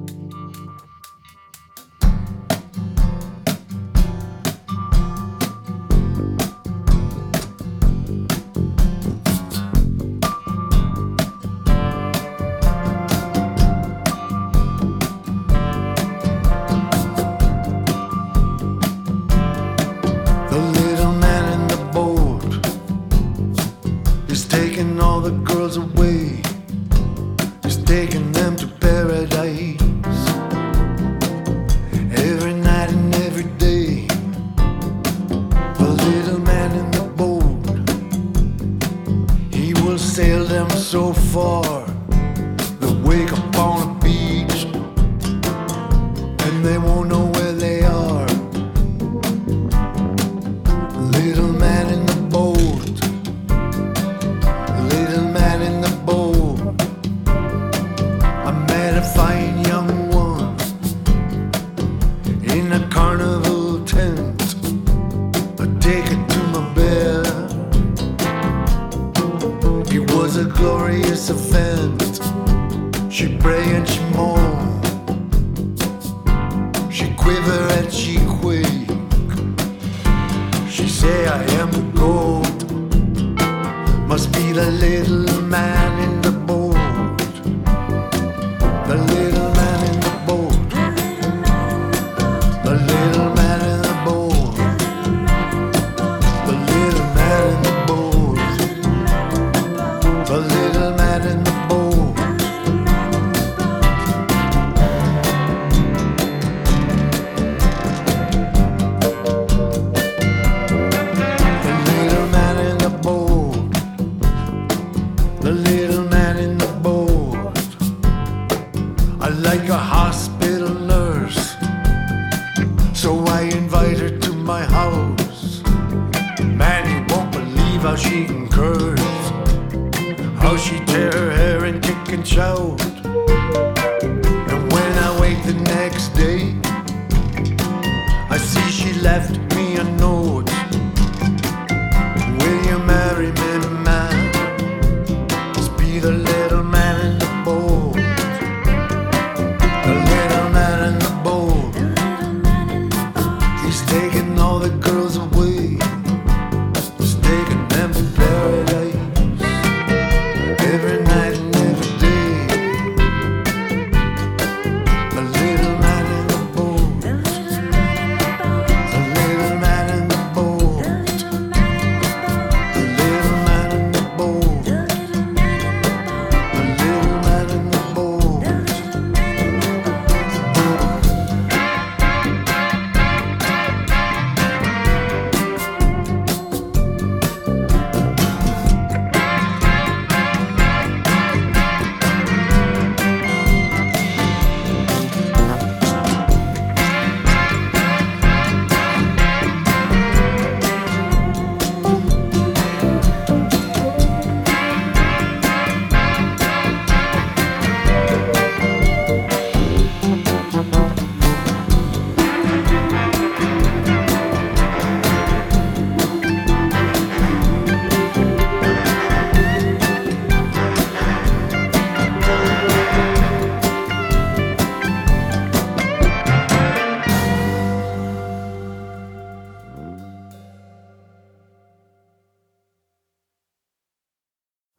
The little man in the boat is taking all the girls away. He's taking them to paradise every night and every day. The little man in the boat, he will sail them so far they'll wake up on a beach and they won't know where they are. Little man in the boat, little man in the boat, I met a fine young one in a carnival tent. I take her to my bed. It was a glorious event. She pray and she moan, she quiver and she quake. She say I am the goat, must be the little man in the boat. The little man in the boat, the little man in the boat, the little man in the boat, the little man in the boat. The little man in the boat, I like a hospital nurse, so I invite her to my house. Man, you won't believe how she can curse, how she tear her hair and kick and shout.